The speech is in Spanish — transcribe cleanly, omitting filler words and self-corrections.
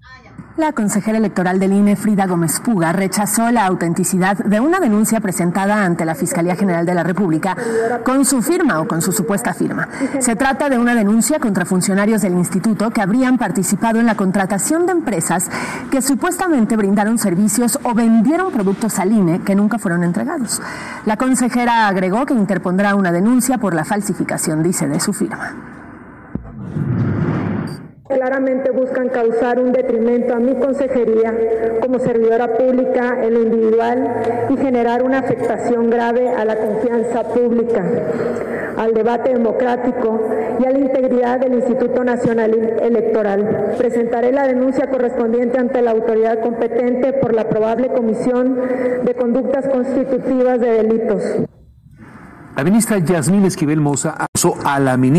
La consejera electoral del INE, Frida Gómez Puga, rechazó la autenticidad de una denuncia presentada ante la Fiscalía General de la República con su firma o con su supuesta firma. Se trata de una denuncia contra funcionarios del instituto que habrían participado en la contratación de empresas que supuestamente brindaron servicios o vendieron productos al INE que nunca fueron entregados. La consejera agregó que interpondrá una denuncia por la falsificación, dice, de su firma. Claramente buscan causar un detrimento a mi consejería como servidora pública en lo individual y generar una afectación grave a la confianza pública, al debate democrático y a la integridad del Instituto Nacional Electoral. Presentaré la denuncia correspondiente ante la autoridad competente por la probable comisión de conductas constitutivas de delitos. La ministra Yasmín Esquivel Moza acusó a la ministra